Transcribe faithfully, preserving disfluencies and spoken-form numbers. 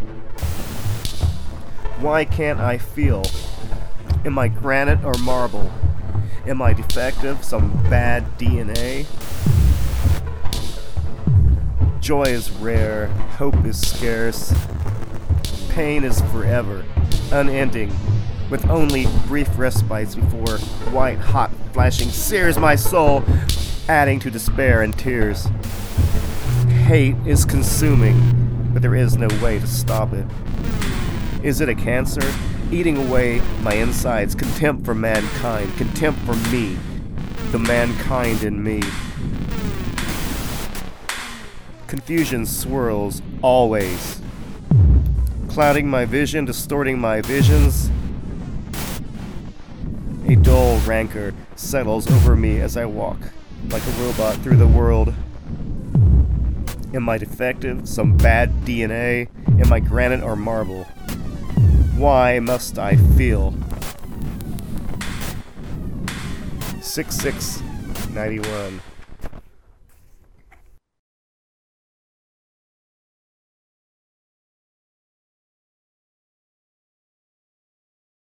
Why can't I feel? Am I granite or marble? Am I defective, some bad D N A? Joy is rare, hope is scarce, pain is forever, unending, with only brief respites before white-hot flashing sears my soul, adding to despair and tears. Hate is consuming, but there is no way to stop it. Is it a cancer? Eating away my insides, contempt for mankind, contempt for me, the mankind in me. Confusion swirls always, clouding my vision, distorting my visions. A dull rancor settles over me as I walk like a robot through the world. Am I defective, some bad D N A? Am I granite or marble? Why must I feel? six six ninety-one